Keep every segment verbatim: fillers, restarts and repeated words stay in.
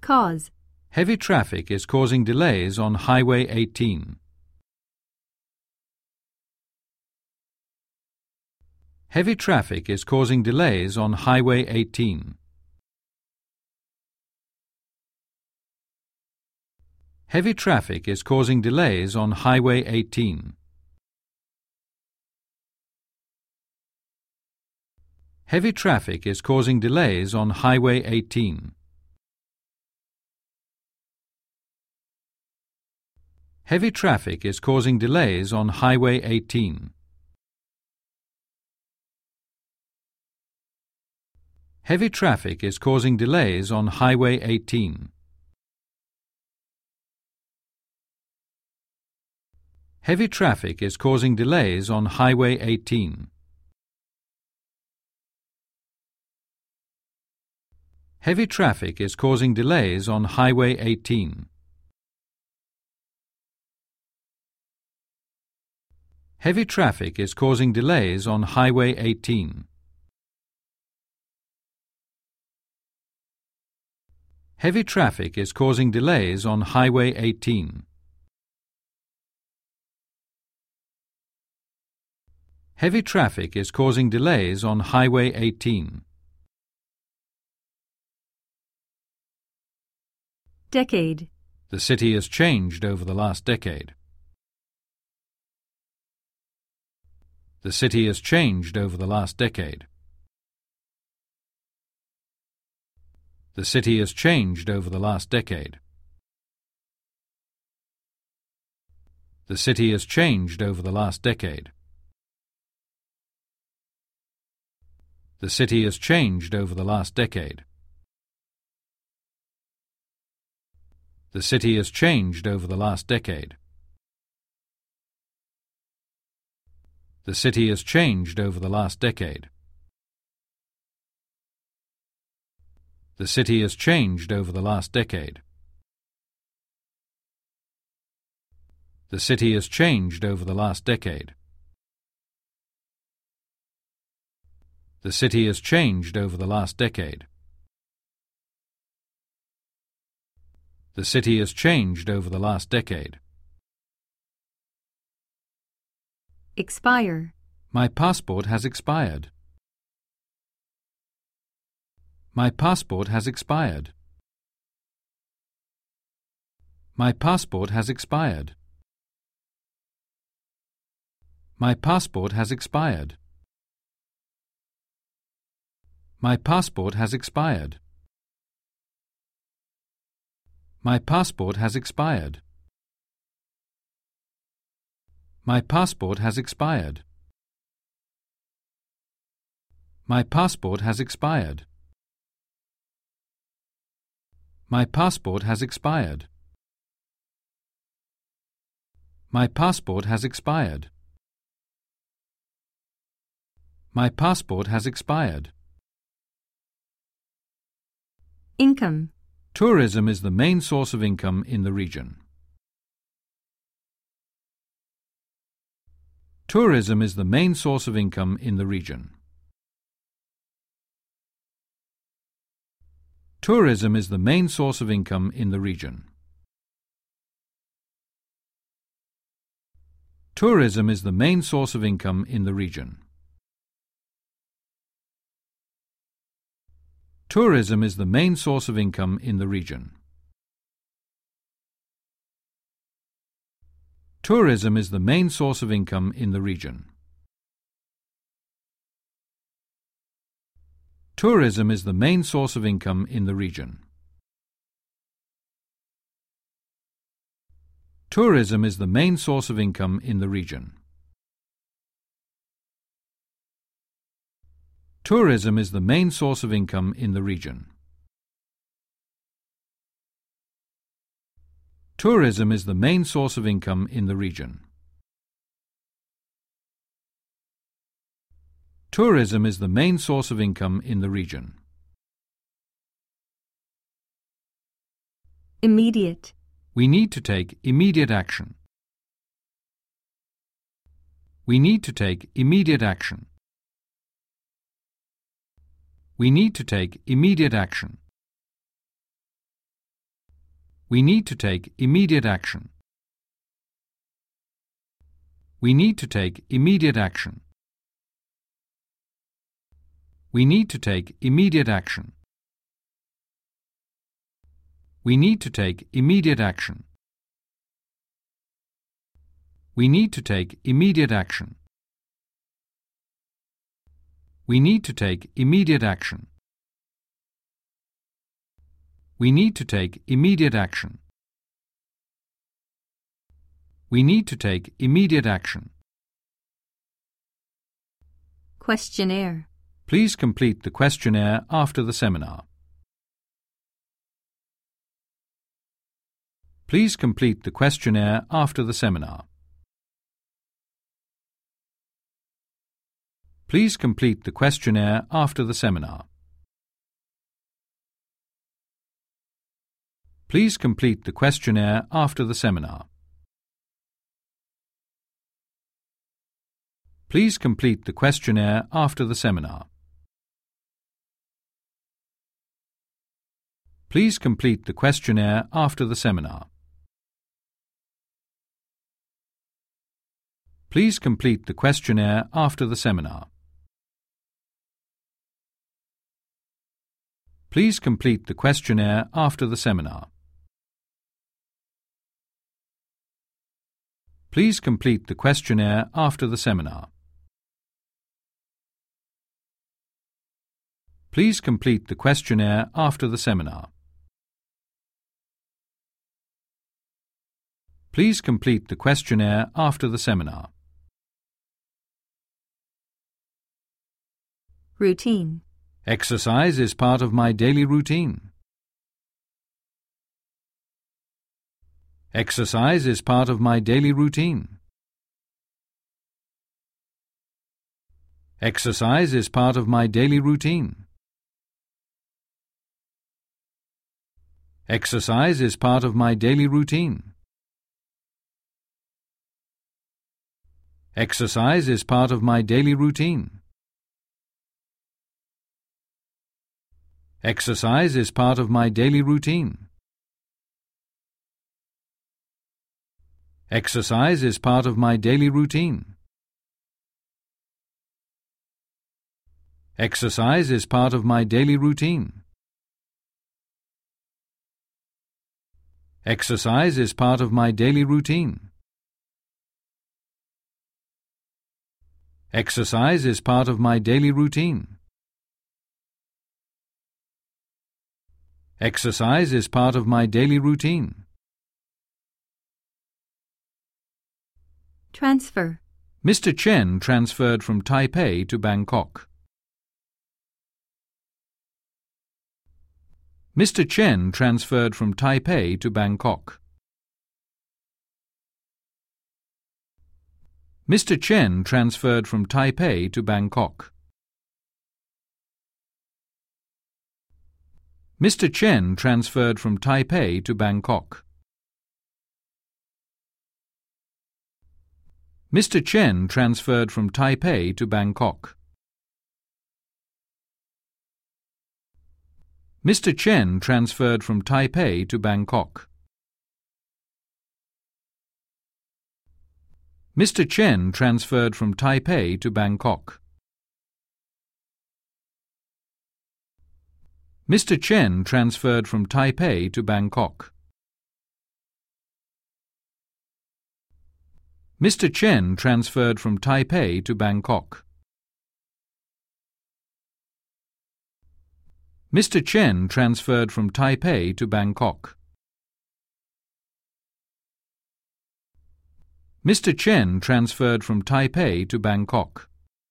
Cause. Heavy traffic is causing delays on Highway eighteen. Heavy traffic is causing delays on Highway eighteen. Heavy traffic is causing delays on Highway eighteen. Heavy traffic is causing delays on Highway eighteen. Heavy traffic is causing delays on Highway eighteen. Heavy traffic is causing delays on Highway eighteen. Heavy traffic is causing delays on Highway eighteen. Heavy traffic is causing delays on Highway eighteen. Heavy traffic is causing delays on Highway eighteen. Heavy traffic is causing delays on Highway eighteen. Heavy traffic is causing delays on Highway eighteen. Decade. The city has changed over the last decade. The city has changed over the last decade. The city has changed over the last decade. The city has changed over the last decade. The city has changed over the last decade. The city has changed over the last decade. The city has changed over the last decade. The city has changed over the last decade. The city has changed over the last decade. The city has changed over the last decade. The city has changed over the last decade. Expire. My passport has expired. My passport has expired. My passport has expired. My passport has expired. My passport has expired. My passport has expired. My passport has expired. My passport has expired. My passport has expired. My passport has expired. My passport has expired. Income. Tourism is the main source of income in the region. Tourism is the main source of income in the region. Tourism is the main source of income in the region. Tourism is the main source of income in the region. Tourism is the main source of income in the region. Tourism is the main source of income in the region. Tourism is the main source of income in the region. Tourism is the main source of income in the region. Tourism is the main source of income in the region. Tourism is the main source of income in the region. Tourism is the main source of income in the region. Immediate. We need to take immediate action. We need to take immediate action. We need to take immediate action. We need to take immediate action. We need to take immediate action. We need to take immediate action. We need to take immediate action. We need to take immediate action. We need to take immediate action. We need to take immediate action. We need to take immediate action. Questionnaire. Please complete the questionnaire after the seminar. Please complete the questionnaire after the seminar. Please complete the questionnaire after the seminar. Please complete the questionnaire after the seminar. Please complete the questionnaire after the seminar. Please complete the questionnaire after the seminar. Please complete the questionnaire after the seminar. Please complete the questionnaire after the seminar. Please complete the questionnaire after the seminar. Please complete the questionnaire after the seminar. Please complete the questionnaire after the seminar. Routine. Exercise is part of my daily routine. Exercise is part of my daily routine. Exercise is part of my daily routine. Exercise is part of my daily routine. Exercise is part of my daily routine. Exercise is part of my daily routine. Exercise is part of my daily routine. Exercise is part of my daily routine. Exercise is part of my daily routine. Exercise is part of my daily routine. Exercise is part of my daily routine. Transfer. Mister Chen transferred from Taipei to Bangkok. Mister Chen transferred from Taipei to Bangkok. Mister Chen transferred from Taipei to Bangkok. Mister Chen transferred from Taipei to Bangkok. Mister Chen transferred from Taipei to Bangkok. Mister Chen transferred from Taipei to Bangkok. Mister Chen transferred from Taipei to Bangkok. Mister Chen transferred from Taipei to Bangkok. Mister Chen transferred from Taipei to Bangkok. Mister Chen transferred from Taipei to Bangkok. Mister Chen transferred from Taipei to Bangkok.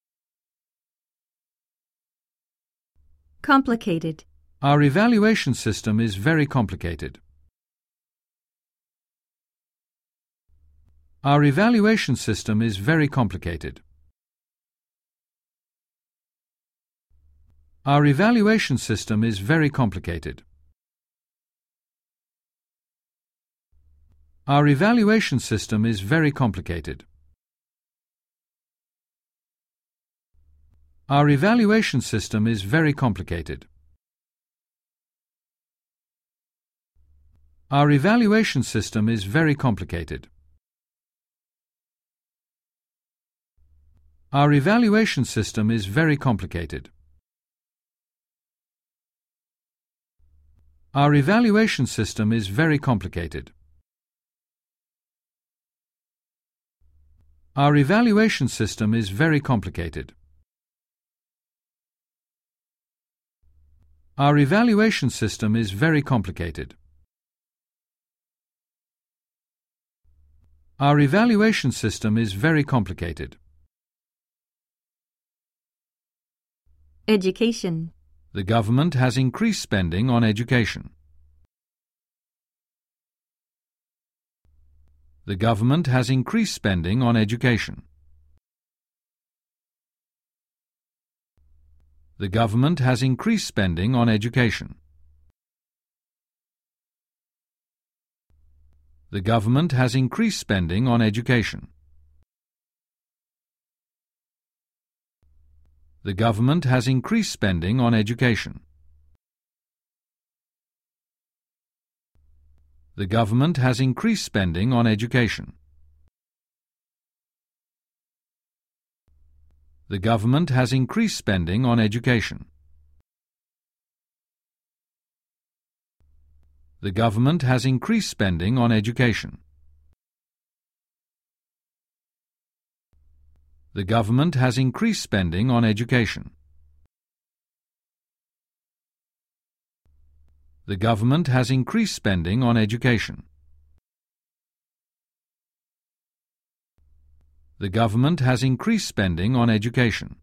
Complicated. Our evaluation system is very complicated. Our evaluation system is very complicated. Our evaluation system is very complicated. Our evaluation system is very complicated. Our evaluation system is very complicated. Our evaluation system is very complicated. Our evaluation system is very complicated. Our evaluation system is very complicated. Our evaluation system is very complicated. Our evaluation system is very complicated. Our evaluation system is very complicated. Education. The government has increased spending on education. The government has increased spending on education. The government has increased spending on education. The government has increased spending on education. The government has increased spending on education. The government has increased spending on education. The government has increased spending on education. The government has increased spending on education. The government has increased spending on education. The government has increased spending on education. The government has increased spending on education.